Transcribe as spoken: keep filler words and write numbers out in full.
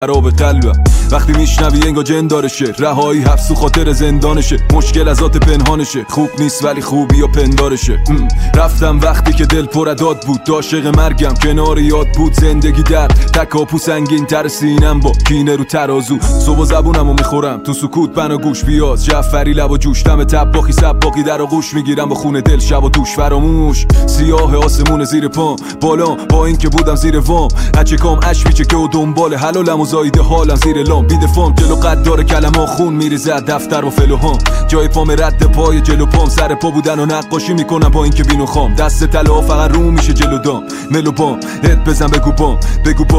خراب قلبم وقتی میشنوی انگار جن دارشه، رهایی حبس و خاطر زندانشه، مشکل از ذات پنهانشه، خوب نیست ولی خوبی و پندارشه. رفتم وقتی که دل پر داد بود، عاشق مرگم کنار یاد بود، زندگی در تکاپو سنگین تر سینم با کینه رو ترازو، صبح زبونمو میخورم تو سکوت بنا گوش بیاز جعفری لب و جوشتم تباخی سباقی در آغوش میگیرم با خون دل شب و دوش فراموش، سیاه آسمون زیر پام بالا با این که بودم زیر وام، هچه کام اش میچه که و دنبال حلالم و زایده حالم زیر لام، بیده فام جلو قد داره کلمه خون میریزه دفتر و فلوهام، جای پام رد پای جلو پام سر پا بودن و نقاشی میکنم با این که بینو خام، دست طلا فقط رو میشه جلو دام، ملو بام هد بزن بگو بام بگو بام